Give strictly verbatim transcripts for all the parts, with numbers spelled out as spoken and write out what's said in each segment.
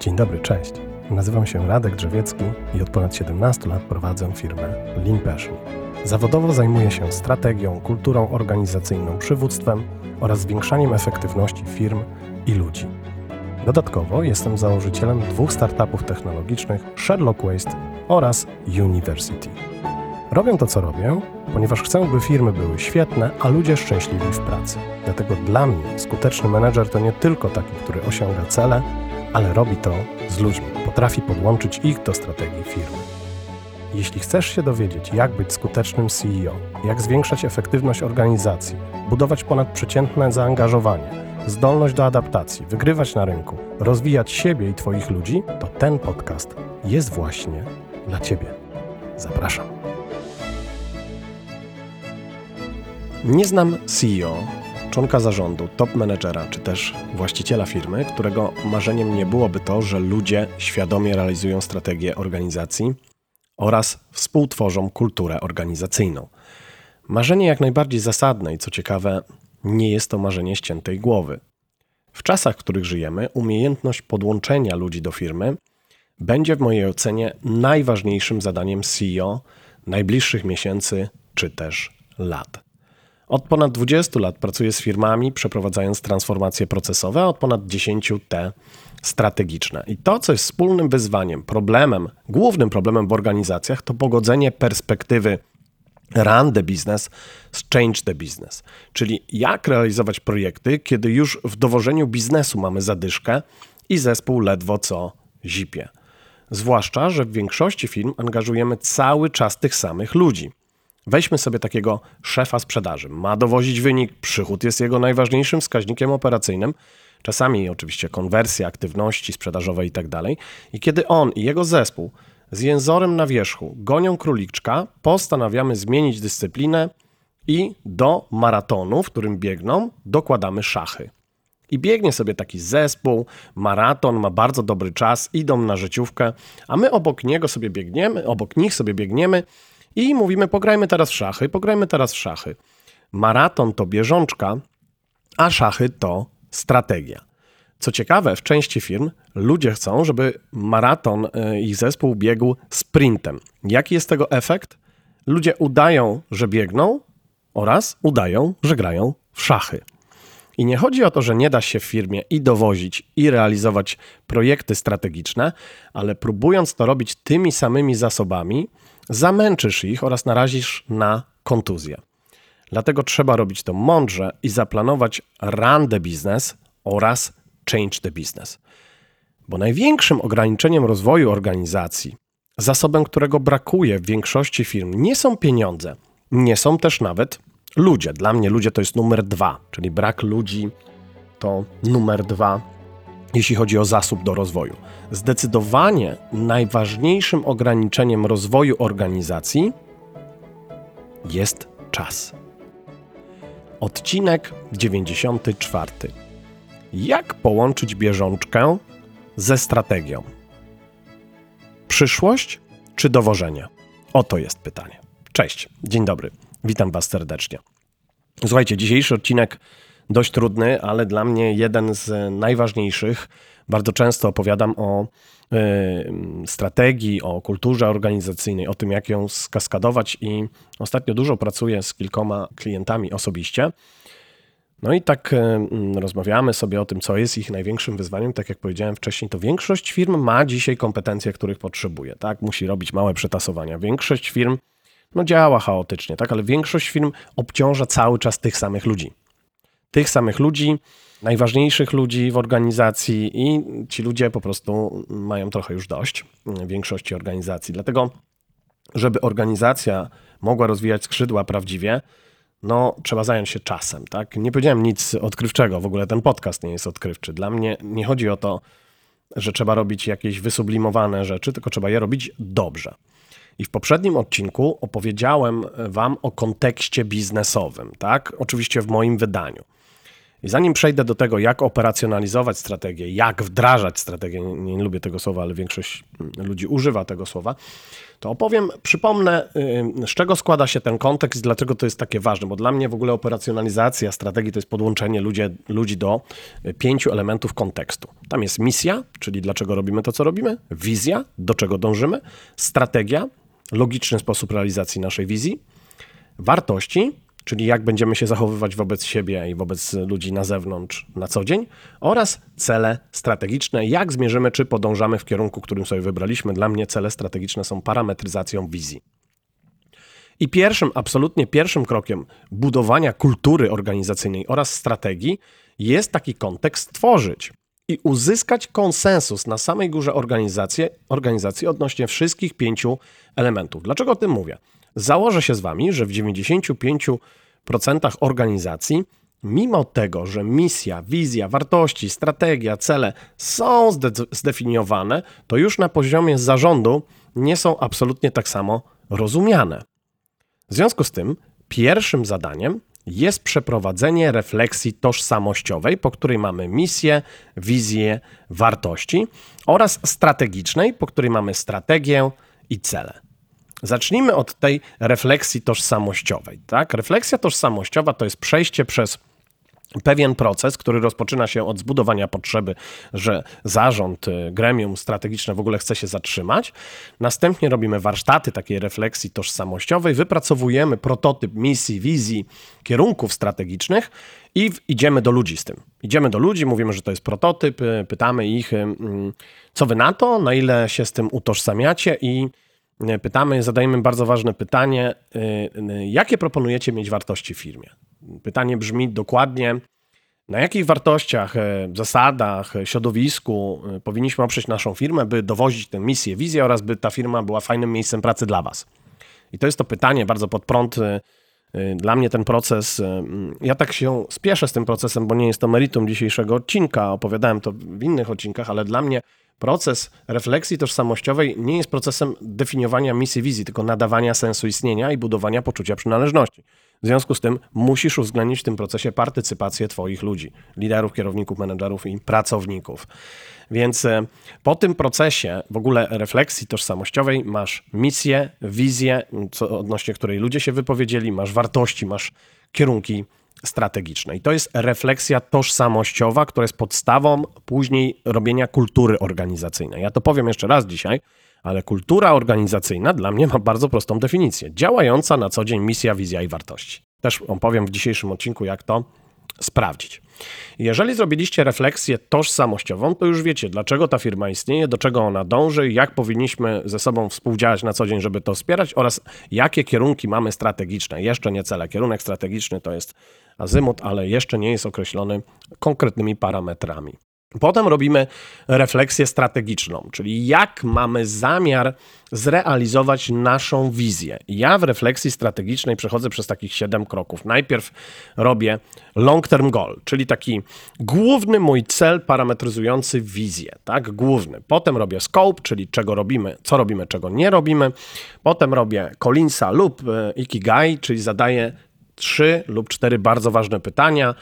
Dzień dobry, cześć. Nazywam się Radek Drzewiecki i od ponad siedemnastu lat prowadzę firmę Lean Passion. Zawodowo zajmuję się strategią, kulturą organizacyjną, przywództwem oraz zwiększaniem efektywności firm i ludzi. Dodatkowo jestem założycielem dwóch startupów technologicznych Sherlock Waste oraz University. Robię to, co robię, ponieważ chcę, by firmy były świetne, a ludzie szczęśliwi w pracy. Dlatego dla mnie skuteczny menedżer to nie tylko taki, który osiąga cele, ale robi to z ludźmi, potrafi podłączyć ich do strategii firmy. Jeśli chcesz się dowiedzieć, jak być skutecznym C E O, jak zwiększać efektywność organizacji, budować ponadprzeciętne zaangażowanie, zdolność do adaptacji, wygrywać na rynku, rozwijać siebie i Twoich ludzi, to ten podcast jest właśnie dla Ciebie. Zapraszam. Nie znam C E O, członka zarządu, top menedżera czy też właściciela firmy, którego marzeniem nie byłoby to, że ludzie świadomie realizują strategię organizacji oraz współtworzą kulturę organizacyjną. Marzenie jak najbardziej zasadne i co ciekawe, nie jest to marzenie ściętej głowy. W czasach, w których żyjemy, umiejętność podłączenia ludzi do firmy będzie w mojej ocenie najważniejszym zadaniem C E O najbliższych miesięcy czy też lat. Od ponad dwudziestu lat pracuję z firmami, przeprowadzając transformacje procesowe, a od ponad dziesięciu te strategiczne. I to, co jest wspólnym wyzwaniem, problemem, głównym problemem w organizacjach, to pogodzenie perspektywy run the business z change the business. Czyli jak realizować projekty, kiedy już w dowożeniu biznesu mamy zadyszkę i zespół ledwo co zipie. Zwłaszcza, że w większości firm angażujemy cały czas tych samych ludzi. Weźmy sobie takiego szefa sprzedaży. Ma dowozić wynik, przychód jest jego najważniejszym wskaźnikiem operacyjnym. Czasami oczywiście konwersja, aktywności sprzedażowe i tak dalej. I kiedy on i jego zespół z jęzorem na wierzchu gonią króliczka, postanawiamy zmienić dyscyplinę i do maratonu, w którym biegną, dokładamy szachy. I biegnie sobie taki zespół, maraton, ma bardzo dobry czas, idą na życiówkę, a my obok niego sobie biegniemy, obok nich sobie biegniemy i mówimy, pograjmy teraz w szachy, pograjmy teraz w szachy. Maraton to bieżączka, a szachy to strategia. Co ciekawe, w części firm ludzie chcą, żeby maraton ich zespół biegł sprintem. Jaki jest tego efekt? Ludzie udają, że biegną oraz udają, że grają w szachy. I nie chodzi o to, że nie da się w firmie i dowozić, i realizować projekty strategiczne, ale próbując to robić tymi samymi zasobami, zamęczysz ich oraz narazisz na kontuzję. Dlatego trzeba robić to mądrze i zaplanować run the business oraz change the business. Bo największym ograniczeniem rozwoju organizacji, zasobem, którego brakuje w większości firm, nie są pieniądze, nie są też nawet ludzie. Dla mnie ludzie to jest numer dwa, czyli brak ludzi to numer dwa, jeśli chodzi o zasób do rozwoju. Zdecydowanie najważniejszym ograniczeniem rozwoju organizacji jest czas. Odcinek dziewięćdziesiąty czwarty. Jak połączyć bieżączkę ze strategią? Przyszłość czy dowożenie? Oto jest pytanie. Cześć, dzień dobry, witam Was serdecznie. Słuchajcie, dzisiejszy odcinek dość trudny, ale dla mnie jeden z najważniejszych. Bardzo często opowiadam o y, strategii, o kulturze organizacyjnej, o tym, jak ją skaskadować i ostatnio dużo pracuję z kilkoma klientami osobiście. No i tak y, rozmawiamy sobie o tym, co jest ich największym wyzwaniem. Tak jak powiedziałem wcześniej, to większość firm ma dzisiaj kompetencje, których potrzebuje. Tak? Musi robić małe przetasowania. Większość firm no, działa chaotycznie, tak? Ale większość firm obciąża cały czas tych samych ludzi. Tych samych ludzi, najważniejszych ludzi w organizacji i ci ludzie po prostu mają trochę już dość w większości organizacji. Dlatego, żeby organizacja mogła rozwijać skrzydła prawdziwie, no trzeba zająć się czasem, tak? Nie powiedziałem nic odkrywczego, w ogóle ten podcast nie jest odkrywczy. Dla mnie nie chodzi o to, że trzeba robić jakieś wysublimowane rzeczy, tylko trzeba je robić dobrze. I w poprzednim odcinku opowiedziałem Wam o kontekście biznesowym, tak? Oczywiście w moim wydaniu. I zanim przejdę do tego, jak operacjonalizować strategię, jak wdrażać strategię, nie, nie lubię tego słowa, ale większość ludzi używa tego słowa, to opowiem, przypomnę, z czego składa się ten kontekst i dlaczego to jest takie ważne, bo dla mnie w ogóle operacjonalizacja strategii to jest podłączenie ludzi, ludzi do pięciu elementów kontekstu. Tam jest misja, czyli dlaczego robimy to, co robimy, wizja, do czego dążymy, strategia, logiczny sposób realizacji naszej wizji, wartości, czyli jak będziemy się zachowywać wobec siebie i wobec ludzi na zewnątrz na co dzień, oraz cele strategiczne, jak zmierzymy, czy podążamy w kierunku, którym sobie wybraliśmy. Dla mnie cele strategiczne są parametryzacją wizji. I pierwszym, absolutnie pierwszym krokiem budowania kultury organizacyjnej oraz strategii jest taki kontekst stworzyć i uzyskać konsensus na samej górze organizacji, organizacji odnośnie wszystkich pięciu elementów. Dlaczego o tym mówię? Założę się z wami, że w dziewięćdziesięciu pięciu procentach organizacji, mimo tego, że misja, wizja, wartości, strategia, cele są zde- zdefiniowane, to już na poziomie zarządu nie są absolutnie tak samo rozumiane. W związku z tym pierwszym zadaniem jest przeprowadzenie refleksji tożsamościowej, po której mamy misję, wizję, wartości, oraz strategicznej, po której mamy strategię i cele. Zacznijmy od tej refleksji tożsamościowej. Tak? Refleksja tożsamościowa to jest przejście przez pewien proces, który rozpoczyna się od zbudowania potrzeby, że zarząd, gremium strategiczne w ogóle chce się zatrzymać. Następnie robimy warsztaty takiej refleksji tożsamościowej, wypracowujemy prototyp misji, wizji, kierunków strategicznych i idziemy do ludzi z tym. Idziemy do ludzi, mówimy, że to jest prototyp, pytamy ich, co wy na to, na ile się z tym utożsamiacie i pytamy, zadajemy bardzo ważne pytanie, jakie proponujecie mieć wartości w firmie? Pytanie brzmi dokładnie, na jakich wartościach, zasadach, środowisku powinniśmy oprzeć naszą firmę, by dowozić tę misję, wizję oraz by ta firma była fajnym miejscem pracy dla was. I to jest to pytanie bardzo pod prąd. Dla mnie ten proces, ja tak się spieszę z tym procesem, bo nie jest to meritum dzisiejszego odcinka, opowiadałem to w innych odcinkach, ale dla mnie proces refleksji tożsamościowej nie jest procesem definiowania misji, wizji, tylko nadawania sensu istnienia i budowania poczucia przynależności. W związku z tym musisz uwzględnić w tym procesie partycypację twoich ludzi, liderów, kierowników, menedżerów i pracowników. Więc po tym procesie w ogóle refleksji tożsamościowej masz misję, wizję, co, odnośnie której ludzie się wypowiedzieli, masz wartości, masz kierunki strategiczne. I to jest refleksja tożsamościowa, która jest podstawą później robienia kultury organizacyjnej. Ja to powiem jeszcze raz dzisiaj, ale kultura organizacyjna dla mnie ma bardzo prostą definicję. Działająca na co dzień misja, wizja i wartości. Też opowiem w dzisiejszym odcinku, jak to sprawdzić. Jeżeli zrobiliście refleksję tożsamościową, to już wiecie, dlaczego ta firma istnieje, do czego ona dąży, jak powinniśmy ze sobą współdziałać na co dzień, żeby to wspierać oraz jakie kierunki mamy strategiczne. Jeszcze nie cele. Kierunek strategiczny to jest azymut, ale jeszcze nie jest określony konkretnymi parametrami. Potem robimy refleksję strategiczną, czyli jak mamy zamiar zrealizować naszą wizję. Ja w refleksji strategicznej przechodzę przez takich siedem kroków. Najpierw robię long term goal, czyli taki główny mój cel parametryzujący wizję, tak, główny. Potem robię scope, czyli czego robimy, co robimy, czego nie robimy. Potem robię Collinsa lub Ikigai, czyli zadaję trzy lub cztery bardzo ważne pytania.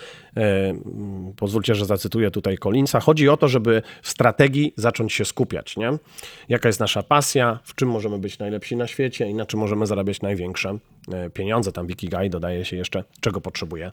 Pozwólcie, że zacytuję tutaj Collinsa. Chodzi o to, żeby w strategii zacząć się skupiać, nie? Jaka jest nasza pasja, w czym możemy być najlepsi na świecie i na czym możemy zarabiać największe pieniądze. Tam w Ikigai dodaje się jeszcze, czego potrzebuje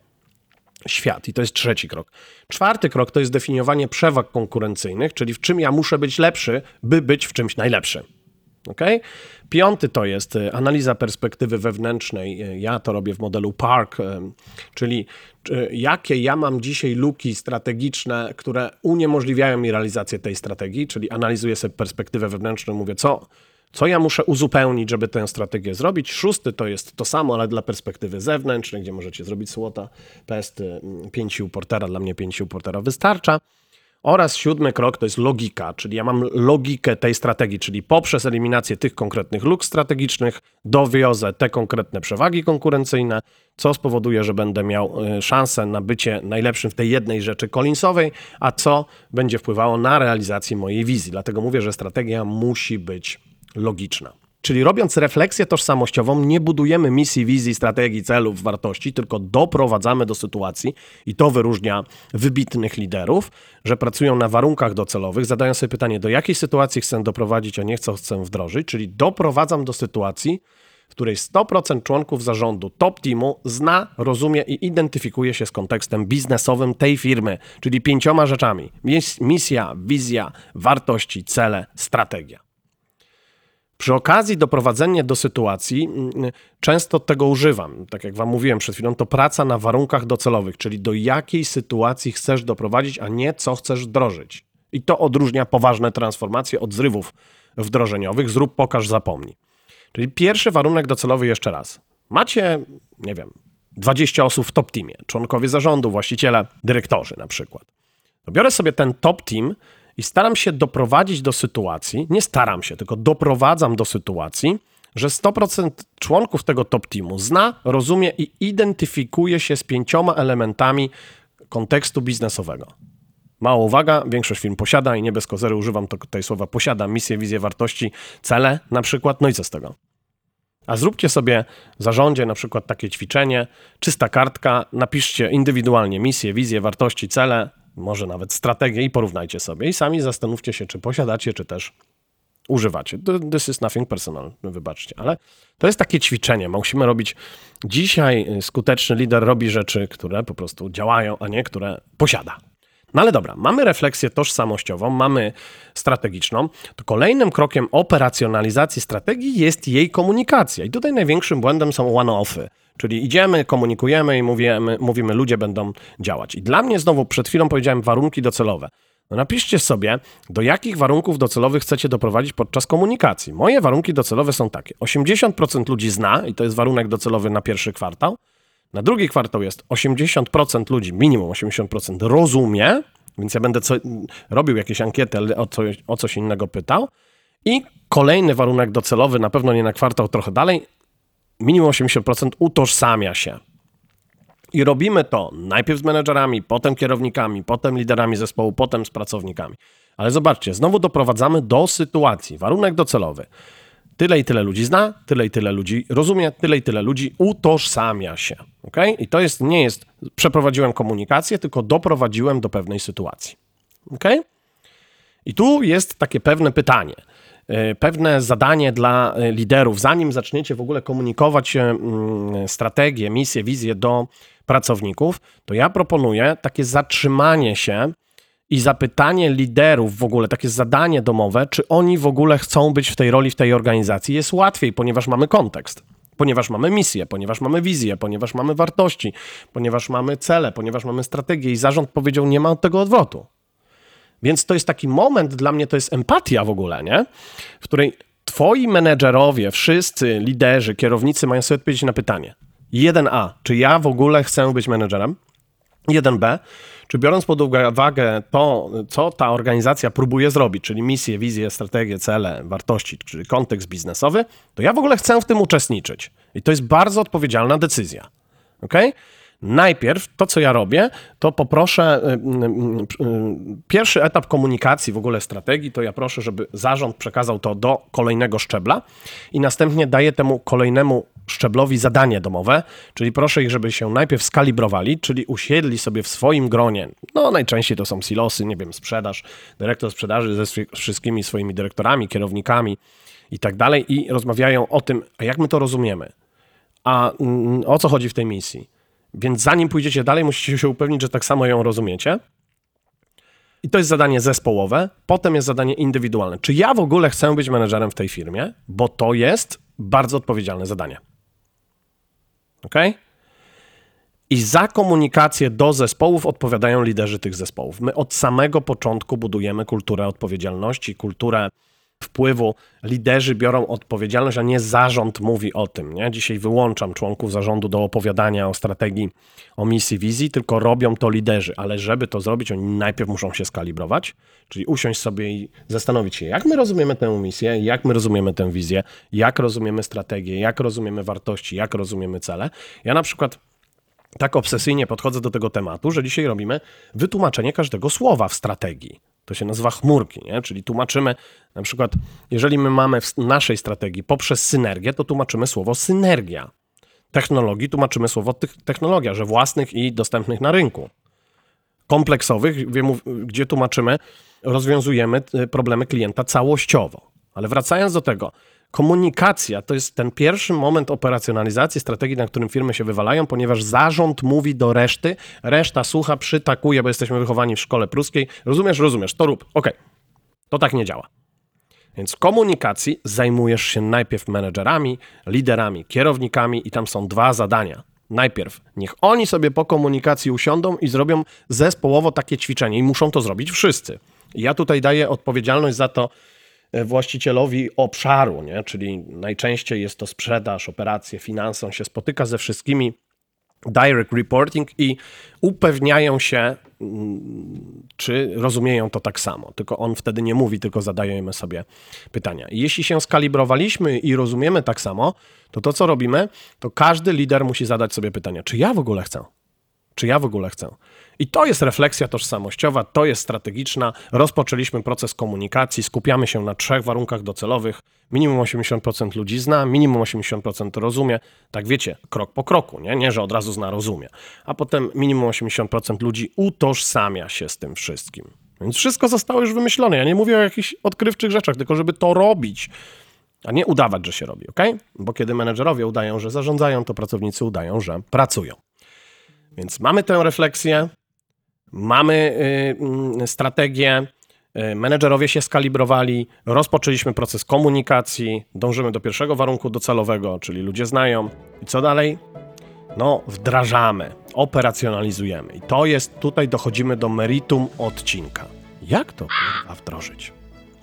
świat. I to jest trzeci krok. Czwarty krok to jest definiowanie przewag konkurencyjnych, czyli w czym ja muszę być lepszy, by być w czymś najlepszy. Okay? Piąty to jest analiza perspektywy wewnętrznej. Ja to robię w modelu P A R K, czyli jakie ja mam dzisiaj luki strategiczne, które uniemożliwiają mi realizację tej strategii, czyli analizuję sobie perspektywę wewnętrzną, mówię, co, co ja muszę uzupełnić, żeby tę strategię zrobić. Szósty to jest to samo, ale dla perspektywy zewnętrznej, gdzie możecie zrobić SWOT-a, test pięciu Portera, dla mnie pięciu Portera wystarcza. Oraz siódmy krok to jest logika, czyli ja mam logikę tej strategii, czyli poprzez eliminację tych konkretnych luk strategicznych dowiozę te konkretne przewagi konkurencyjne, co spowoduje, że będę miał szansę na bycie najlepszym w tej jednej rzeczy Collinsowej, a co będzie wpływało na realizację mojej wizji. Dlatego mówię, że strategia musi być logiczna. Czyli robiąc refleksję tożsamościową, nie budujemy misji, wizji, strategii, celów, wartości, tylko doprowadzamy do sytuacji, i to wyróżnia wybitnych liderów, że pracują na warunkach docelowych, zadają sobie pytanie, do jakiej sytuacji chcę doprowadzić, a nie co chcę wdrożyć, czyli doprowadzam do sytuacji, w której sto procent członków zarządu top teamu zna, rozumie i identyfikuje się z kontekstem biznesowym tej firmy, czyli pięcioma rzeczami. Misja, wizja, wartości, cele, strategia. Przy okazji doprowadzenia do sytuacji, często tego używam, tak jak wam mówiłem przed chwilą, to praca na warunkach docelowych, czyli do jakiej sytuacji chcesz doprowadzić, a nie co chcesz wdrożyć. I to odróżnia poważne transformacje od zrywów wdrożeniowych, zrób, pokaż, zapomnij. Czyli pierwszy warunek docelowy jeszcze raz. Macie, nie wiem, dwadzieścia osób w top teamie, członkowie zarządu, właściciele, dyrektorzy na przykład. To biorę sobie ten top team i staram się doprowadzić do sytuacji, nie staram się, tylko doprowadzam do sytuacji, że sto procent członków tego top teamu zna, rozumie i identyfikuje się z pięcioma elementami kontekstu biznesowego. Mała uwaga, większość firm posiada i nie bez kozery używam tutaj słowa posiada, misję, wizję, wartości, cele na przykład, no i co z tego? A zróbcie sobie w zarządzie na przykład takie ćwiczenie, czysta kartka, napiszcie indywidualnie misję, wizję, wartości, cele, może nawet strategię i porównajcie sobie i sami zastanówcie się, czy posiadacie, czy też używacie. This is nothing personal, wybaczcie, ale to jest takie ćwiczenie. Musimy robić, dzisiaj skuteczny lider robi rzeczy, które po prostu działają, a nie które posiada. No ale dobra, mamy refleksję tożsamościową, mamy strategiczną, to kolejnym krokiem operacjonalizacji strategii jest jej komunikacja. I tutaj największym błędem są one-offy, czyli idziemy, komunikujemy i mówimy, mówimy, ludzie będą działać. I dla mnie znowu przed chwilą powiedziałem warunki docelowe. No napiszcie sobie, do jakich warunków docelowych chcecie doprowadzić podczas komunikacji. Moje warunki docelowe są takie. osiemdziesiąt procent ludzi zna i to jest warunek docelowy na pierwszy kwartał. Na drugi kwartał jest osiemdziesiąt procent ludzi, minimum osiemdziesiąt procent rozumie, więc ja będę co, robił jakieś ankiety, ale o, co, o coś innego pytał. I kolejny warunek docelowy, na pewno nie na kwartał, trochę dalej, minimum osiemdziesiąt procent utożsamia się. I robimy to najpierw z menedżerami, potem kierownikami, potem liderami zespołu, potem z pracownikami. Ale zobaczcie, znowu doprowadzamy do sytuacji. Warunek docelowy. Tyle i tyle ludzi zna, tyle i tyle ludzi rozumie, tyle i tyle ludzi utożsamia się. Okay? I to jest, nie jest, przeprowadziłem komunikację, tylko doprowadziłem do pewnej sytuacji. Okay? I tu jest takie pewne pytanie, pewne zadanie dla liderów. Zanim zaczniecie w ogóle komunikować strategię, misję, wizję do pracowników, to ja proponuję takie zatrzymanie się i zapytanie liderów w ogóle, takie zadanie domowe, czy oni w ogóle chcą być w tej roli, w tej organizacji. Jest łatwiej, ponieważ mamy kontekst, ponieważ mamy misję, ponieważ mamy wizję, ponieważ mamy wartości, ponieważ mamy cele, ponieważ mamy strategię i zarząd powiedział, nie ma od tego odwrotu. Więc to jest taki moment, dla mnie to jest empatia w ogóle, nie? W której twoi menedżerowie, wszyscy liderzy, kierownicy mają sobie odpowiedzieć na pytanie. jeden A, czy ja w ogóle chcę być menedżerem? jeden B, czy biorąc pod uwagę to, co ta organizacja próbuje zrobić, czyli misję, wizję, strategię, cele, wartości, czyli kontekst biznesowy, to ja w ogóle chcę w tym uczestniczyć. I to jest bardzo odpowiedzialna decyzja. Okay? Najpierw to, co ja robię, to poproszę, y, y, y, pierwszy etap komunikacji w ogóle strategii, to ja proszę, żeby zarząd przekazał to do kolejnego szczebla i następnie daję temu kolejnemu szczeblowi zadanie domowe, czyli proszę ich, żeby się najpierw skalibrowali, czyli usiedli sobie w swoim gronie, no najczęściej to są silosy, nie wiem, sprzedaż, dyrektor sprzedaży ze swy- wszystkimi swoimi dyrektorami, kierownikami i tak dalej i rozmawiają o tym, a jak my to rozumiemy, a mm, o co chodzi w tej misji. Więc zanim pójdziecie dalej, musicie się upewnić, że tak samo ją rozumiecie. I to jest zadanie zespołowe, potem jest zadanie indywidualne. Czy ja w ogóle chcę być menedżerem w tej firmie? Bo to jest bardzo odpowiedzialne zadanie. Ok? I za komunikację do zespołów odpowiadają liderzy tych zespołów. My od samego początku budujemy kulturę odpowiedzialności, kulturę wpływu. Liderzy biorą odpowiedzialność, a nie zarząd mówi o tym. Nie? Dzisiaj wyłączam członków zarządu do opowiadania o strategii, o misji, wizji, tylko robią to liderzy. Ale żeby to zrobić, oni najpierw muszą się skalibrować, czyli usiąść sobie i zastanowić się, jak my rozumiemy tę misję, jak my rozumiemy tę wizję, jak rozumiemy strategię, jak rozumiemy wartości, jak rozumiemy cele. Ja na przykład tak obsesyjnie podchodzę do tego tematu, że dzisiaj robimy wytłumaczenie każdego słowa w strategii. To się nazywa chmurki, nie? Czyli tłumaczymy, na przykład, jeżeli my mamy w naszej strategii poprzez synergię, to tłumaczymy słowo synergia. Technologii tłumaczymy słowo technologia, że własnych i dostępnych na rynku. Kompleksowych, gdzie tłumaczymy, rozwiązujemy problemy klienta całościowo. Ale wracając do tego, komunikacja to jest ten pierwszy moment operacjonalizacji strategii, na którym firmy się wywalają, ponieważ zarząd mówi do reszty, reszta słucha, przytakuje, bo jesteśmy wychowani w szkole pruskiej. Rozumiesz, rozumiesz, to rób. Okej, to tak nie działa. Więc w komunikacji zajmujesz się najpierw menedżerami, liderami, kierownikami i tam są dwa zadania. Najpierw niech oni sobie po komunikacji usiądą i zrobią zespołowo takie ćwiczenie i muszą to zrobić wszyscy. Ja tutaj daję odpowiedzialność za to właścicielowi obszaru, nie? Czyli najczęściej jest to sprzedaż, operacje, finanse, on się spotyka ze wszystkimi, direct reporting i upewniają się, czy rozumieją to tak samo. Tylko on wtedy nie mówi, tylko zadajemy sobie pytania. I jeśli się skalibrowaliśmy i rozumiemy tak samo, to to, co robimy, to każdy lider musi zadać sobie pytanie, czy ja w ogóle chcę? Czy ja w ogóle chcę? I to jest refleksja tożsamościowa, to jest strategiczna. Rozpoczęliśmy proces komunikacji, skupiamy się na trzech warunkach docelowych. Minimum osiemdziesiąt procent ludzi zna, minimum osiemdziesiąt procent rozumie. Tak wiecie, krok po kroku, nie? Nie, że od razu zna, rozumie. A potem minimum osiemdziesiąt procent ludzi utożsamia się z tym wszystkim. Więc wszystko zostało już wymyślone. Ja nie mówię o jakichś odkrywczych rzeczach, tylko żeby to robić, a nie udawać, że się robi, ok? Bo kiedy menedżerowie udają, że zarządzają, to pracownicy udają, że pracują. Więc mamy tę refleksję, mamy y, y, strategię, y, menedżerowie się skalibrowali, rozpoczęliśmy proces komunikacji, dążymy do pierwszego warunku docelowego, czyli ludzie znają. I co dalej? No, wdrażamy, operacjonalizujemy. I to jest, tutaj dochodzimy do meritum odcinka. Jak to kurwa wdrożyć?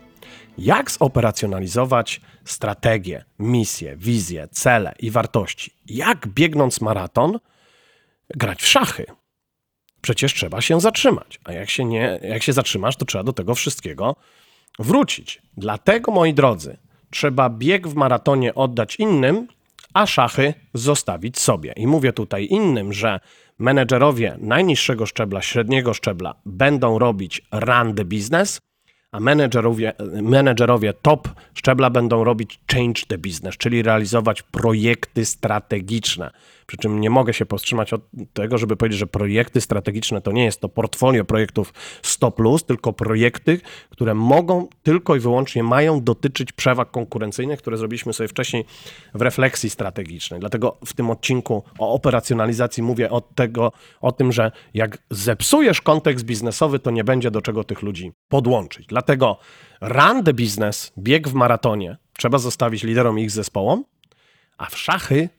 Jak zoperacjonalizować strategię, misję, wizję, cele i wartości? Jak biegnąc maraton grać w szachy? Przecież trzeba się zatrzymać, a jak się, nie, jak się zatrzymasz, to trzeba do tego wszystkiego wrócić. Dlatego, moi drodzy, trzeba bieg w maratonie oddać innym, a szachy zostawić sobie. I mówię tutaj innym, że menedżerowie najniższego szczebla, średniego szczebla będą robić run the business, a menedżerowie, menedżerowie top szczebla będą robić change the business, czyli realizować projekty strategiczne. Przy czym nie mogę się powstrzymać od tego, żeby powiedzieć, że projekty strategiczne to nie jest to portfolio projektów sto plus, tylko projekty, które mogą tylko i wyłącznie mają dotyczyć przewag konkurencyjnych, które zrobiliśmy sobie wcześniej w refleksji strategicznej. Dlatego w tym odcinku o operacjonalizacji mówię o, tego, o tym, że jak zepsujesz kontekst biznesowy, to nie będzie do czego tych ludzi podłączyć. Dlatego run the business, bieg w maratonie trzeba zostawić liderom i ich zespołom, a w szachy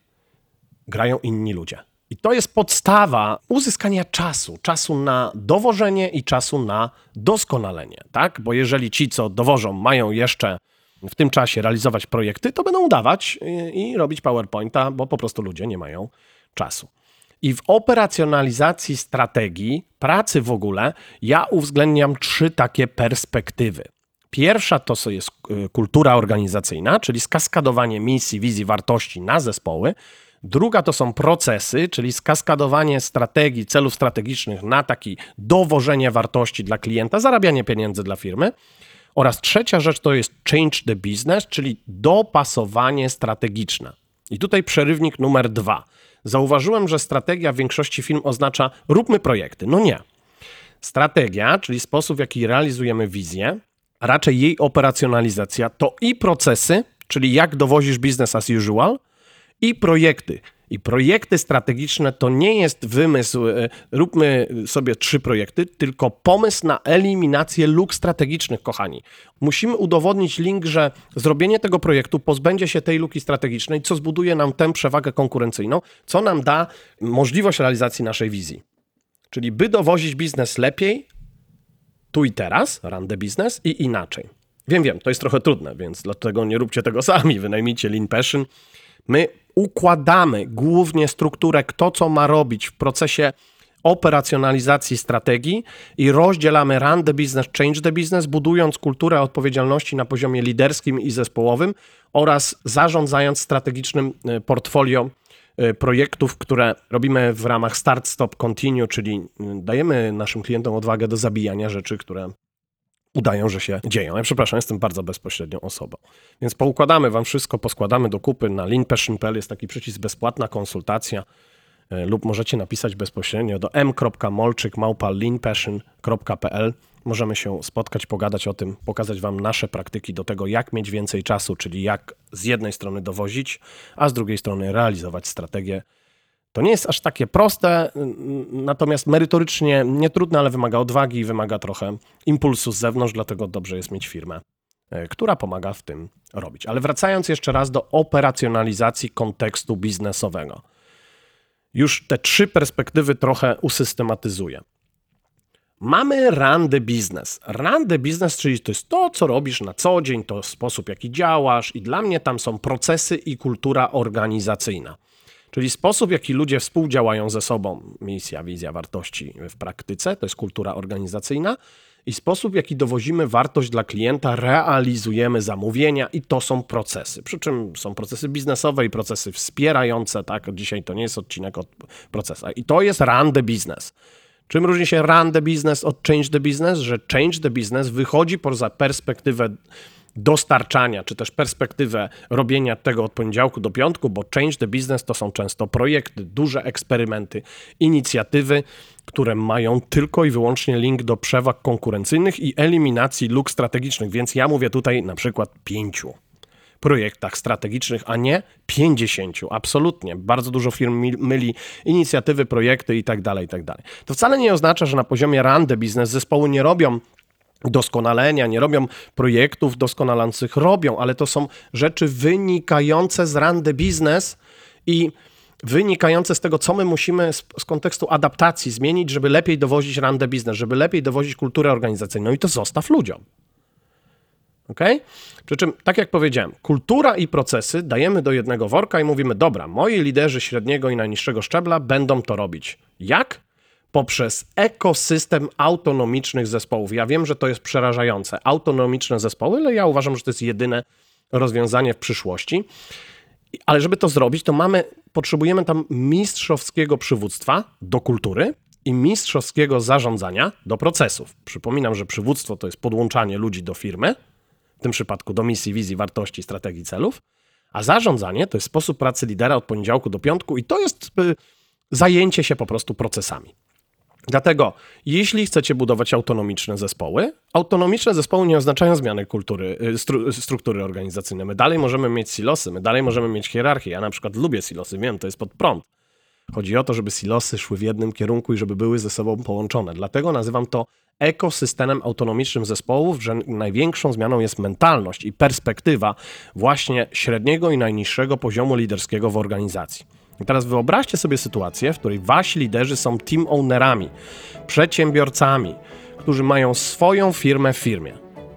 grają inni ludzie. I to jest podstawa uzyskania czasu, czasu na dowożenie i czasu na doskonalenie, tak? Bo jeżeli ci, co dowożą, mają jeszcze w tym czasie realizować projekty, to będą udawać i, i robić PowerPointa, bo po prostu ludzie nie mają czasu. I w operacjonalizacji strategii, pracy w ogóle, ja uwzględniam trzy takie perspektywy. Pierwsza to jest kultura organizacyjna, czyli skaskadowanie misji, wizji, wartości na zespoły. Druga to są procesy, czyli skaskadowanie strategii, celów strategicznych na takie dowożenie wartości dla klienta, zarabianie pieniędzy dla firmy. Oraz trzecia rzecz to jest change the business, czyli dopasowanie strategiczne. I tutaj przerywnik numer dwa. Zauważyłem, że strategia w większości firm oznacza róbmy projekty. No nie. Strategia, czyli sposób, w jaki realizujemy wizję, a raczej jej operacjonalizacja, to i procesy, czyli jak dowozisz business as usual, i projekty. I projekty strategiczne to nie jest wymysł, róbmy sobie trzy projekty, tylko pomysł na eliminację luk strategicznych, kochani. Musimy udowodnić link, że zrobienie tego projektu pozbędzie się tej luki strategicznej, co zbuduje nam tę przewagę konkurencyjną, co nam da możliwość realizacji naszej wizji. Czyli by dowozić biznes lepiej, tu i teraz, run the business i inaczej. Wiem, wiem, to jest trochę trudne, więc dlatego nie róbcie tego sami, wynajmijcie Lean Passion. My układamy głównie strukturę, kto co ma robić w procesie operacjonalizacji strategii i rozdzielamy run the business, change the business, budując kulturę odpowiedzialności na poziomie liderskim i zespołowym oraz zarządzając strategicznym portfolio projektów, które robimy w ramach Start, Stop, Continue, czyli dajemy naszym klientom odwagę do zabijania rzeczy, które udają, że się dzieją. Ja przepraszam, jestem bardzo bezpośrednią osobą. Więc poukładamy wam wszystko, poskładamy do kupy. Na lean passion kropka p l jest taki przycisk bezpłatna konsultacja lub możecie napisać bezpośrednio do m kropka molczyk małpa lean passion kropka p l. Możemy się spotkać, pogadać o tym, pokazać wam nasze praktyki do tego, jak mieć więcej czasu, czyli jak z jednej strony dowozić, a z drugiej strony realizować strategię. To nie jest aż takie proste, natomiast merytorycznie nie trudne, ale wymaga odwagi i wymaga trochę impulsu z zewnątrz, dlatego dobrze jest mieć firmę, która pomaga w tym robić. Ale wracając jeszcze raz do operacjonalizacji kontekstu biznesowego. Już te trzy perspektywy trochę usystematyzuję. Mamy run the business. Run the business, czyli to jest to, co robisz na co dzień, to sposób, jaki działasz i dla mnie tam są procesy i kultura organizacyjna. Czyli sposób, w jaki ludzie współdziałają ze sobą, misja, wizja, wartości w praktyce, to jest kultura organizacyjna i sposób, w jaki dowozimy wartość dla klienta, realizujemy zamówienia i to są procesy. Przy czym są procesy biznesowe i procesy wspierające, tak? Dzisiaj to nie jest odcinek od procesa. I to jest run the business. Czym różni się run the business od change the business? Że change the business wychodzi poza perspektywę dostarczania, czy też perspektywę robienia tego od poniedziałku do piątku, bo change the business to są często projekty, duże eksperymenty, inicjatywy, które mają tylko i wyłącznie link do przewag konkurencyjnych i eliminacji luk strategicznych, więc ja mówię tutaj na przykład pięciu projektach strategicznych, a nie pięćdziesięciu. Absolutnie. Bardzo dużo firm myli inicjatywy, projekty i tak dalej, i tak dalej. To wcale nie oznacza, że na poziomie run the business zespoły nie robią doskonalenia, nie robią projektów doskonalących, robią, ale to są rzeczy wynikające z run the business i wynikające z tego, co my musimy z, z kontekstu adaptacji zmienić, żeby lepiej dowozić run the business, żeby lepiej dowozić kulturę organizacyjną i to zostaw ludziom. Okay? Przy czym, tak jak powiedziałem, kultura i procesy dajemy do jednego worka i mówimy, dobra, moi liderzy średniego i najniższego szczebla będą to robić. Jak? Poprzez ekosystem autonomicznych zespołów. Ja wiem, że to jest przerażające. Autonomiczne zespoły, ale ja uważam, że to jest jedyne rozwiązanie w przyszłości. Ale żeby to zrobić, to mamy, potrzebujemy tam mistrzowskiego przywództwa do kultury i mistrzowskiego zarządzania do procesów. Przypominam, że przywództwo to jest podłączanie ludzi do firmy, w tym przypadku do misji, wizji, wartości, strategii, celów, a zarządzanie to jest sposób pracy lidera od poniedziałku do piątku i to jest y, zajęcie się po prostu procesami. Dlatego, jeśli chcecie budować autonomiczne zespoły, autonomiczne zespoły nie oznaczają zmiany kultury, stru, struktury organizacyjnej. My dalej możemy mieć silosy, my dalej możemy mieć hierarchię. Ja na przykład lubię silosy, wiem, to jest pod prąd. Chodzi o to, żeby silosy szły w jednym kierunku i żeby były ze sobą połączone. Dlatego nazywam to ekosystemem autonomicznym zespołów, że największą zmianą jest mentalność i perspektywa właśnie średniego i najniższego poziomu liderskiego w organizacji. I teraz wyobraźcie sobie sytuację, w której wasi liderzy są team ownerami, przedsiębiorcami, którzy mają swoją firmę w firmie.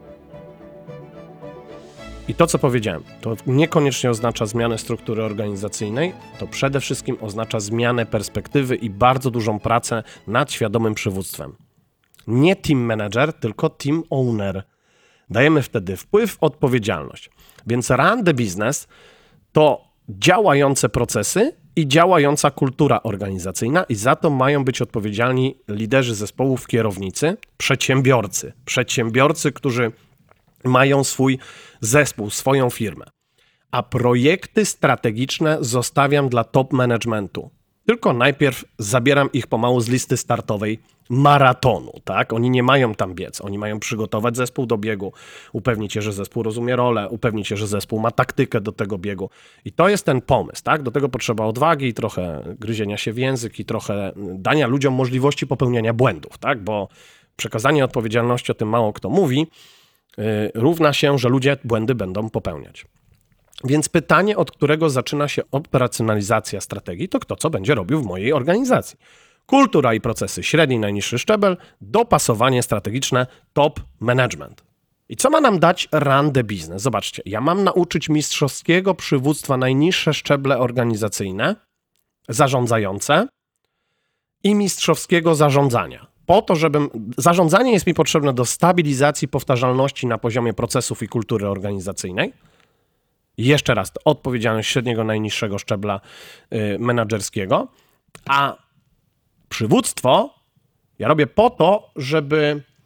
I to, co powiedziałem, to niekoniecznie oznacza zmianę struktury organizacyjnej, to przede wszystkim oznacza zmianę perspektywy i bardzo dużą pracę nad świadomym przywództwem. Nie team manager, tylko team owner. Dajemy wtedy wpływ, odpowiedzialność. Więc run the business to działające procesy i działająca kultura organizacyjna i za to mają być odpowiedzialni liderzy zespołów, kierownicy, przedsiębiorcy. Przedsiębiorcy, którzy mają swój zespół, swoją firmę. A projekty strategiczne zostawiam dla top managementu. Tylko najpierw zabieram ich pomału z listy startowej maratonu, tak? Oni nie mają tam biec, oni mają przygotować zespół do biegu, upewnić się, że zespół rozumie rolę, upewnić się, że zespół ma taktykę do tego biegu. I to jest ten pomysł, tak? Do tego potrzeba odwagi i trochę gryzienia się w język i trochę dania ludziom możliwości popełniania błędów, tak? Bo przekazanie odpowiedzialności, o tym mało kto mówi, yy, równa się, że ludzie błędy będą popełniać. Więc pytanie, od którego zaczyna się operacjonalizacja strategii, to kto co będzie robił w mojej organizacji. Kultura i procesy, średni, najniższy szczebel, dopasowanie strategiczne, top management. I co ma nam dać run the business? Zobaczcie, ja mam nauczyć mistrzowskiego przywództwa najniższe szczeble organizacyjne, zarządzające i mistrzowskiego zarządzania. Po to, żebym... Zarządzanie jest mi potrzebne do stabilizacji powtarzalności na poziomie procesów i kultury organizacyjnej. I jeszcze raz, to odpowiedzialność średniego, najniższego szczebla yy, menedżerskiego, a przywództwo ja robię po to, żeby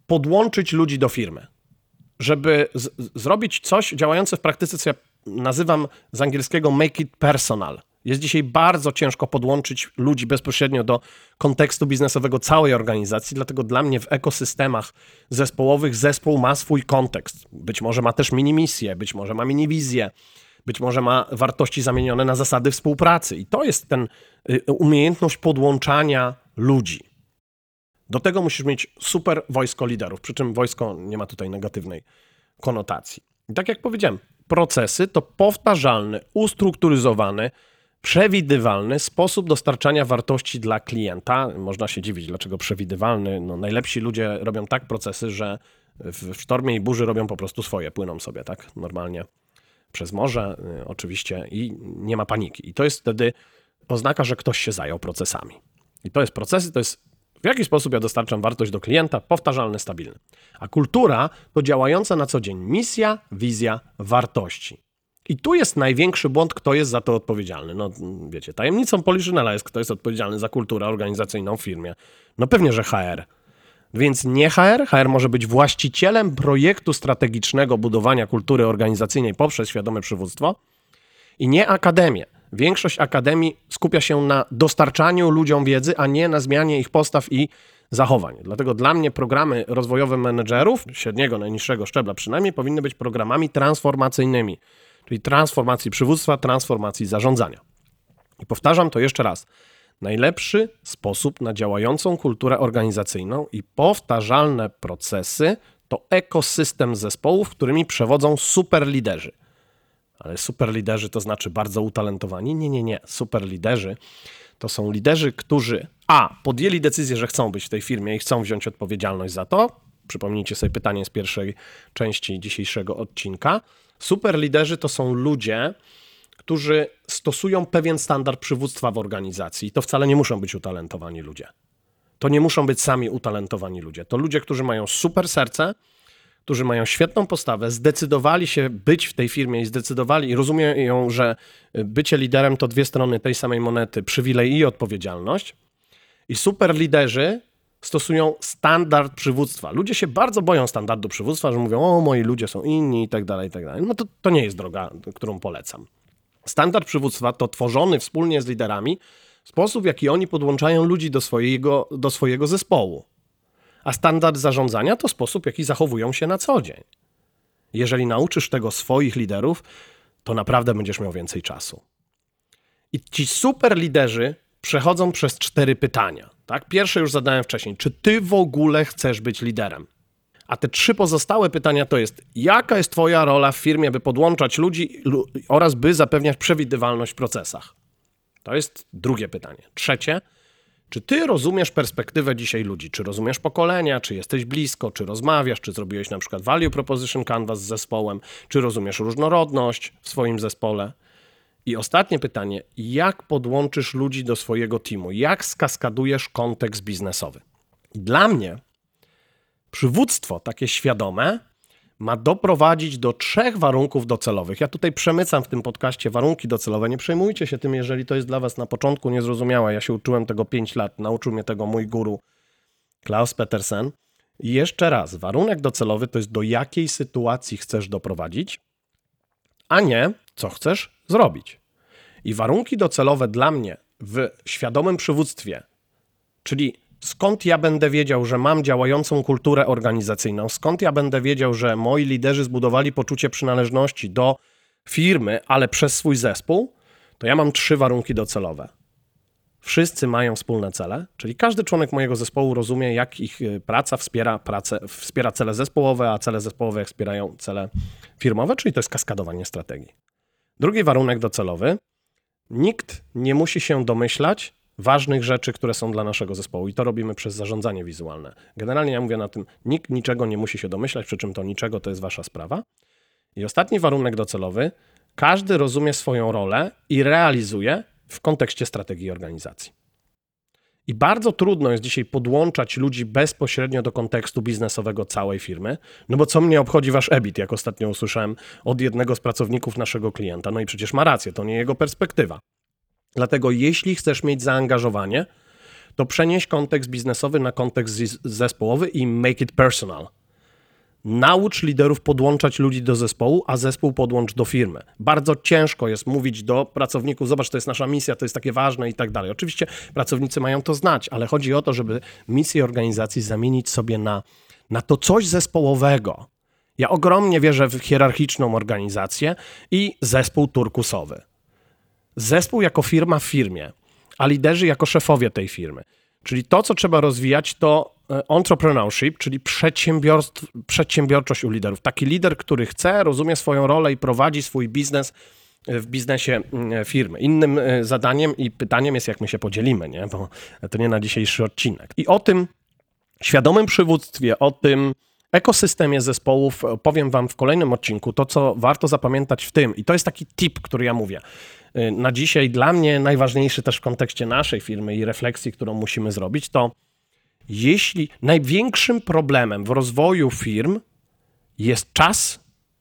podłączyć ludzi do firmy, żeby z- zrobić coś działające w praktyce, co ja nazywam z angielskiego make it personal. Jest dzisiaj bardzo ciężko podłączyć ludzi bezpośrednio do kontekstu biznesowego całej organizacji, dlatego dla mnie w ekosystemach zespołowych zespół ma swój kontekst. Być może ma też mini-misję, być może ma mini-wizję, być może ma wartości zamienione na zasady współpracy. I to jest ten y, umiejętność podłączania ludzi. Do tego musisz mieć super wojsko liderów, przy czym wojsko nie ma tutaj negatywnej konotacji. I tak jak powiedziałem, procesy to powtarzalny, ustrukturyzowany, przewidywalny sposób dostarczania wartości dla klienta. Można się dziwić, dlaczego przewidywalny. No, najlepsi ludzie robią tak procesy, że w sztormie i burzy robią po prostu swoje, płyną sobie tak normalnie przez morze y, oczywiście i nie ma paniki. I to jest wtedy oznaka, że ktoś się zajął procesami. I to jest procesy, to jest w jaki sposób ja dostarczam wartość do klienta, powtarzalny, stabilny. A kultura to działająca na co dzień misja, wizja, wartości. I tu jest największy błąd, kto jest za to odpowiedzialny. No wiecie, tajemnicą Poliszynela jest, kto jest odpowiedzialny za kulturę organizacyjną w firmie. No pewnie, że H R. Więc nie H R. H R może być właścicielem projektu strategicznego budowania kultury organizacyjnej poprzez świadome przywództwo i nie akademię. Większość akademii skupia się na dostarczaniu ludziom wiedzy, a nie na zmianie ich postaw i zachowań. Dlatego dla mnie programy rozwojowe menedżerów, średniego, najniższego szczebla przynajmniej, powinny być programami transformacyjnymi, czyli transformacji przywództwa, transformacji zarządzania. I powtarzam to jeszcze raz. Najlepszy sposób na działającą kulturę organizacyjną i powtarzalne procesy to ekosystem zespołów, którymi przewodzą superliderzy. Ale superliderzy to znaczy bardzo utalentowani? Nie, nie, nie. Superliderzy to są liderzy, którzy a. podjęli decyzję, że chcą być w tej firmie i chcą wziąć odpowiedzialność za to. Przypomnijcie sobie pytanie z pierwszej części dzisiejszego odcinka. Superliderzy to są ludzie, którzy stosują pewien standard przywództwa w organizacji. I to wcale nie muszą być utalentowani ludzie. To nie muszą być sami utalentowani ludzie. To ludzie, którzy mają super serce, którzy mają świetną postawę, zdecydowali się być w tej firmie i zdecydowali i rozumieją, że bycie liderem to dwie strony tej samej monety, przywilej i odpowiedzialność. I superliderzy stosują standard przywództwa. Ludzie się bardzo boją standardu przywództwa, że mówią, o moi ludzie są inni i tak dalej, i tak dalej. No to, to nie jest droga, którą polecam. Standard przywództwa to tworzony wspólnie z liderami sposób, w jaki oni podłączają ludzi do swojego, do swojego zespołu. A standard zarządzania to sposób, w jaki zachowują się na co dzień. Jeżeli nauczysz tego swoich liderów, to naprawdę będziesz miał więcej czasu. I ci super liderzy przechodzą przez cztery pytania. Tak? Pierwsze już zadałem wcześniej. Czy ty w ogóle chcesz być liderem? A te trzy pozostałe pytania to jest, jaka jest twoja rola w firmie, by podłączać ludzi oraz by zapewniać przewidywalność w procesach? To jest drugie pytanie. Trzecie, czy ty rozumiesz perspektywę dzisiaj ludzi? Czy rozumiesz pokolenia? Czy jesteś blisko? Czy rozmawiasz? Czy zrobiłeś na przykład value proposition canvas z zespołem? Czy rozumiesz różnorodność w swoim zespole? I ostatnie pytanie, jak podłączysz ludzi do swojego teamu? Jak skaskadujesz kontekst biznesowy? Dla mnie przywództwo takie świadome ma doprowadzić do trzech warunków docelowych. Ja tutaj przemycam w tym podcaście warunki docelowe. Nie przejmujcie się tym, jeżeli to jest dla was na początku niezrozumiałe. Ja się uczyłem tego pięć lat, nauczył mnie tego mój guru Klaus Petersen. I jeszcze raz, warunek docelowy to jest do jakiej sytuacji chcesz doprowadzić, a nie co chcesz zrobić. I warunki docelowe dla mnie w świadomym przywództwie, czyli skąd ja będę wiedział, że mam działającą kulturę organizacyjną, skąd ja będę wiedział, że moi liderzy zbudowali poczucie przynależności do firmy, ale przez swój zespół, to ja mam trzy warunki docelowe. Wszyscy mają wspólne cele, czyli każdy członek mojego zespołu rozumie, jak ich praca wspiera, pracę, wspiera cele zespołowe, a cele zespołowe jak wspierają cele firmowe, czyli to jest kaskadowanie strategii. Drugi warunek docelowy. Nikt nie musi się domyślać ważnych rzeczy, które są dla naszego zespołu i to robimy przez zarządzanie wizualne. Generalnie ja mówię na tym, nikt niczego nie musi się domyślać, przy czym to niczego to jest wasza sprawa. I ostatni warunek docelowy, każdy rozumie swoją rolę i realizuje w kontekście strategii organizacji. I bardzo trudno jest dzisiaj podłączać ludzi bezpośrednio do kontekstu biznesowego całej firmy, no bo co mnie obchodzi wasz E B I T, jak ostatnio usłyszałem od jednego z pracowników naszego klienta. No i przecież ma rację, to nie jego perspektywa. Dlatego jeśli chcesz mieć zaangażowanie, to przenieść kontekst biznesowy na kontekst zespołowy i make it personal. Naucz liderów podłączać ludzi do zespołu, a zespół podłącz do firmy. Bardzo ciężko jest mówić do pracowników, zobacz, to jest nasza misja, to jest takie ważne i tak dalej. Oczywiście pracownicy mają to znać, ale chodzi o to, żeby misję organizacji zamienić sobie na, na to coś zespołowego. Ja ogromnie wierzę w hierarchiczną organizację i zespół turkusowy. Zespół jako firma w firmie, a liderzy jako szefowie tej firmy. Czyli to, co trzeba rozwijać, to entrepreneurship, czyli przedsiębiorczość u liderów. Taki lider, który chce, rozumie swoją rolę i prowadzi swój biznes w biznesie firmy. Innym zadaniem i pytaniem jest, jak my się podzielimy, nie? Bo to nie na dzisiejszy odcinek. I o tym świadomym przywództwie, o tym ekosystemie zespołów powiem wam w kolejnym odcinku. To, co warto zapamiętać w tym, i to jest taki tip, który ja mówię, na dzisiaj dla mnie najważniejszy też w kontekście naszej firmy i refleksji, którą musimy zrobić, to jeśli największym problemem w rozwoju firm jest czas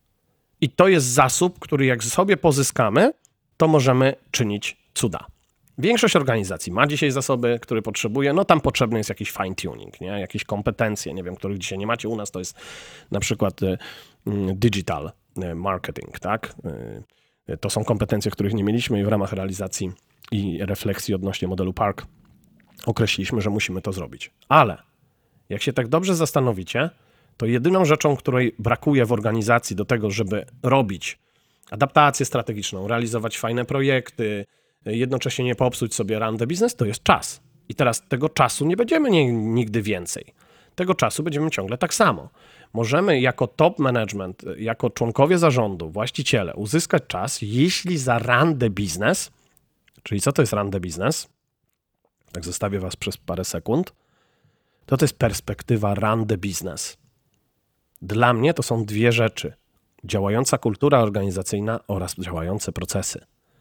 i to jest zasób, który jak sobie pozyskamy, to możemy czynić cuda. Większość organizacji ma dzisiaj zasoby, które potrzebuje, no tam potrzebny jest jakiś fine tuning, nie? Jakieś kompetencje, nie wiem, których dzisiaj nie macie u nas, to jest na przykład y, digital marketing, tak? Y, to są kompetencje, których nie mieliśmy i w ramach realizacji i refleksji odnośnie modelu Park określiliśmy, że musimy to zrobić. Ale jak się tak dobrze zastanowicie, to jedyną rzeczą, której brakuje w organizacji do tego, żeby robić adaptację strategiczną, realizować fajne projekty, jednocześnie nie popsuć sobie run the business, to jest czas. I teraz tego czasu nie będziemy nie, nigdy więcej. Tego czasu będziemy ciągle tak samo. Możemy jako top management, jako członkowie zarządu, właściciele uzyskać czas, jeśli za run the business, czyli co to jest run the business? Tak zostawię was przez parę sekund. To to jest perspektywa run the business. Dla mnie to są dwie rzeczy. Działająca kultura organizacyjna oraz działające procesy.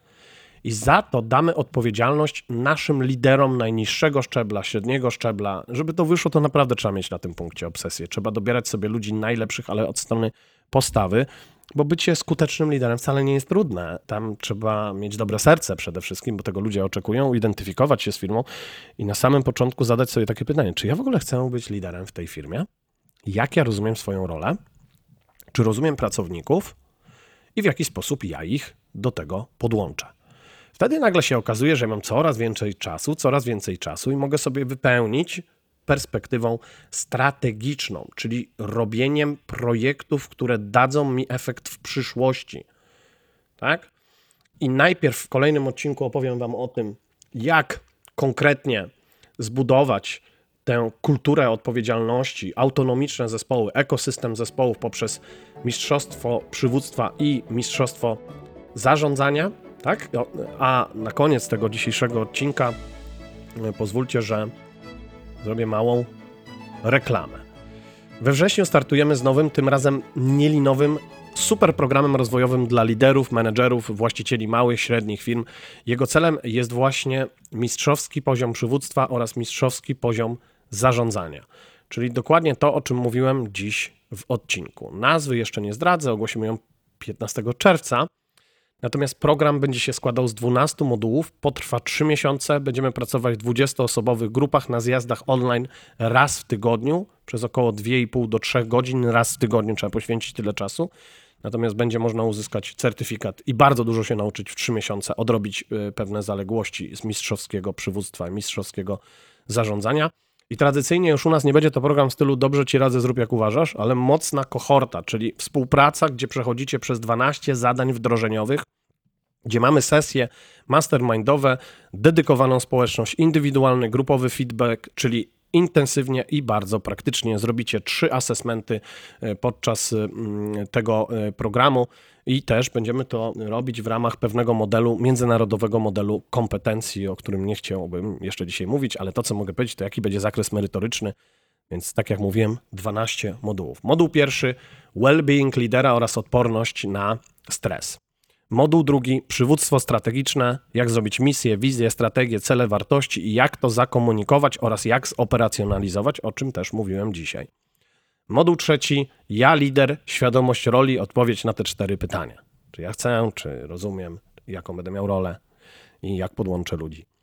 I za to damy odpowiedzialność naszym liderom najniższego szczebla, średniego szczebla. Żeby to wyszło, to naprawdę trzeba mieć na tym punkcie obsesję. Trzeba dobierać sobie ludzi najlepszych, ale od strony postawy, bo bycie skutecznym liderem wcale nie jest trudne. Tam trzeba mieć dobre serce przede wszystkim, bo tego ludzie oczekują, identyfikować się z firmą i na samym początku zadać sobie takie pytanie, czy ja w ogóle chcę być liderem w tej firmie? Jak ja rozumiem swoją rolę? Czy rozumiem pracowników? I w jaki sposób ja ich do tego podłączę? Wtedy nagle się okazuje, że mam coraz więcej czasu, coraz więcej czasu i mogę sobie wypełnić perspektywą strategiczną, czyli robieniem projektów, które dadzą mi efekt w przyszłości. Tak? I najpierw w kolejnym odcinku opowiem wam o tym, jak konkretnie zbudować tę kulturę odpowiedzialności, autonomiczne zespoły, ekosystem zespołów poprzez mistrzostwo przywództwa i mistrzostwo zarządzania. Tak? A na koniec tego dzisiejszego odcinka pozwólcie, że zrobię małą reklamę. We wrześniu startujemy z nowym, tym razem nielinowym, super programem rozwojowym dla liderów, menedżerów, właścicieli małych, średnich firm. Jego celem jest właśnie mistrzowski poziom przywództwa oraz mistrzowski poziom zarządzania. Czyli dokładnie to, o czym mówiłem dziś w odcinku. Nazwy jeszcze nie zdradzę, ogłosimy ją piętnastego czerwca. Natomiast program będzie się składał z dwunastu modułów, potrwa trzy miesiące, będziemy pracować w dwudziestoosobowych grupach na zjazdach online raz w tygodniu, przez około dwie i pół do trzech godzin, raz w tygodniu trzeba poświęcić tyle czasu. Natomiast będzie można uzyskać certyfikat i bardzo dużo się nauczyć w trzy miesiące, odrobić pewne zaległości z mistrzowskiego przywództwa, mistrzowskiego zarządzania. I tradycyjnie już u nas nie będzie to program w stylu dobrze ci radzę, zrób jak uważasz, ale mocna kohorta, czyli współpraca, gdzie przechodzicie przez dwanaście zadań wdrożeniowych, gdzie mamy sesje mastermindowe, dedykowaną społeczność, indywidualny, grupowy feedback, czyli intensywnie i bardzo praktycznie zrobicie trzy asesmenty podczas tego programu i też będziemy to robić w ramach pewnego modelu, międzynarodowego modelu kompetencji, o którym nie chciałbym jeszcze dzisiaj mówić, ale to, co mogę powiedzieć, to jaki będzie zakres merytoryczny, więc tak jak mówiłem, dwanaście modułów. Moduł pierwszy, well-being lidera oraz odporność na stres. Moduł drugi, przywództwo strategiczne, jak zrobić misję, wizję, strategię, cele, wartości i jak to zakomunikować oraz jak zoperacjonalizować, o czym też mówiłem dzisiaj. Moduł trzeci, ja lider, świadomość roli, odpowiedź na te cztery pytania. Czy ja chcę, czy rozumiem, jaką będę miał rolę i jak podłączę ludzi.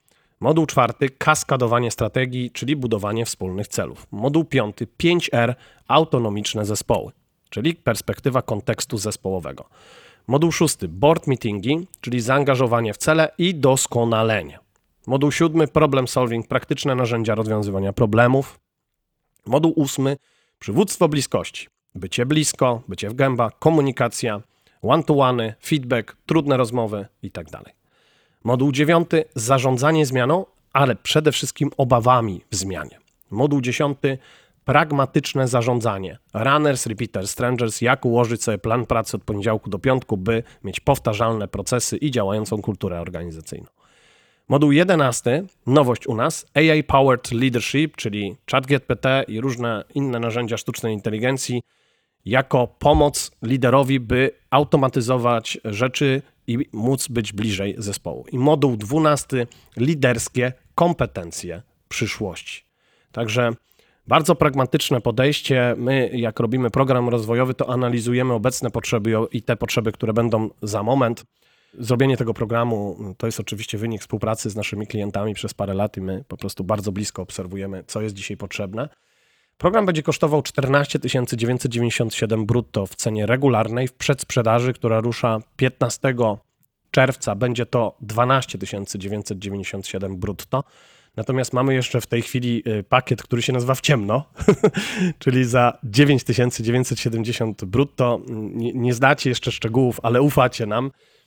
Moduł czwarty, kaskadowanie strategii, czyli budowanie wspólnych celów. Moduł piąty, pięć R, autonomiczne zespoły, czyli perspektywa kontekstu zespołowego. Moduł szósty, board meetingi, czyli zaangażowanie w cele i doskonalenie. Moduł siódmy, problem solving, praktyczne narzędzia rozwiązywania problemów. Moduł ósmy, przywództwo bliskości, bycie blisko, bycie w gęba, komunikacja, one-to-one, feedback, trudne rozmowy itd. Moduł dziewiąty, zarządzanie zmianą, ale przede wszystkim obawami w zmianie. Moduł dziesiąty, pragmatyczne zarządzanie. Runners, repeaters, strangers, jak ułożyć sobie plan pracy od poniedziałku do piątku, by mieć powtarzalne procesy i działającą kulturę organizacyjną. Moduł jedenasty, nowość u nas, A I-powered leadership, czyli ChatGPT i różne inne narzędzia sztucznej inteligencji jako pomoc liderowi, by automatyzować rzeczy i móc być bliżej zespołu. I moduł dwunasty, liderskie kompetencje przyszłości. Także bardzo pragmatyczne podejście. My, jak robimy program rozwojowy, to analizujemy obecne potrzeby i te potrzeby, które będą za moment. Zrobienie tego programu to jest oczywiście wynik współpracy z naszymi klientami przez parę lat i my po prostu bardzo blisko obserwujemy, co jest dzisiaj potrzebne. Program będzie kosztował czternaście tysięcy dziewięćset dziewięćdziesiąt siedem brutto w cenie regularnej. W przedsprzedaży, która rusza piętnastego czerwca, będzie to dwanaście tysięcy dziewięćset dziewięćdziesiąt siedem brutto. Natomiast mamy jeszcze w tej chwili pakiet, który się nazywa w ciemno, czyli za dziewięć tysięcy dziewięćset siedemdziesiąt brutto. Nie, nie znacie jeszcze szczegółów, ale ufacie nam.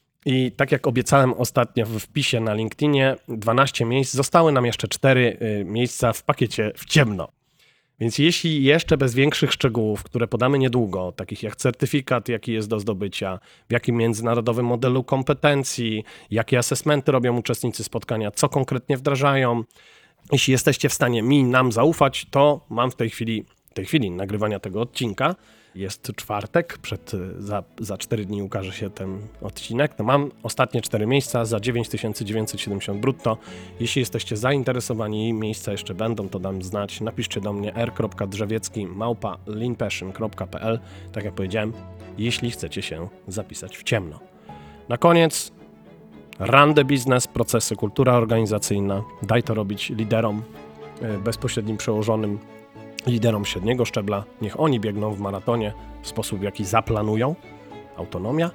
I tak jak obiecałem ostatnio w wpisie na LinkedInie, dwanaście miejsc, zostały nam jeszcze cztery miejsca w pakiecie w ciemno. Więc jeśli jeszcze bez większych szczegółów, które podamy niedługo, takich jak certyfikat, jaki jest do zdobycia, w jakim międzynarodowym modelu kompetencji, jakie asesmenty robią uczestnicy spotkania, co konkretnie wdrażają, jeśli jesteście w stanie mi, nam zaufać, to mam w tej chwili, w tej chwili nagrywania tego odcinka, jest czwartek, przed, za, za cztery dni ukaże się ten odcinek. No mam ostatnie cztery miejsca za dziewięć tysięcy dziewięćset siedemdziesiąt brutto. Jeśli jesteście zainteresowani i miejsca jeszcze będą, to dam znać. Napiszcie do mnie r kropka drzewiecki małpa leanpassion kropka p l, tak jak powiedziałem, jeśli chcecie się zapisać w ciemno. Na koniec, run the business, procesy, kultura organizacyjna. Daj to robić liderom, bezpośrednim przełożonym, liderom średniego szczebla, niech oni biegną w maratonie w sposób, w jaki zaplanują, autonomia,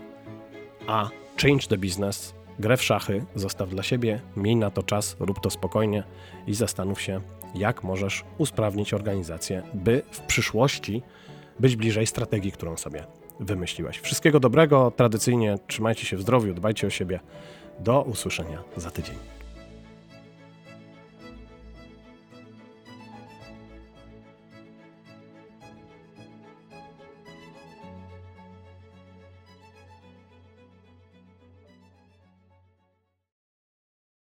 a change the business, grę w szachy zostaw dla siebie, miej na to czas, rób to spokojnie i zastanów się, jak możesz usprawnić organizację, by w przyszłości być bliżej strategii, którą sobie wymyśliłeś. Wszystkiego dobrego, tradycyjnie trzymajcie się w zdrowiu, dbajcie o siebie, do usłyszenia za tydzień.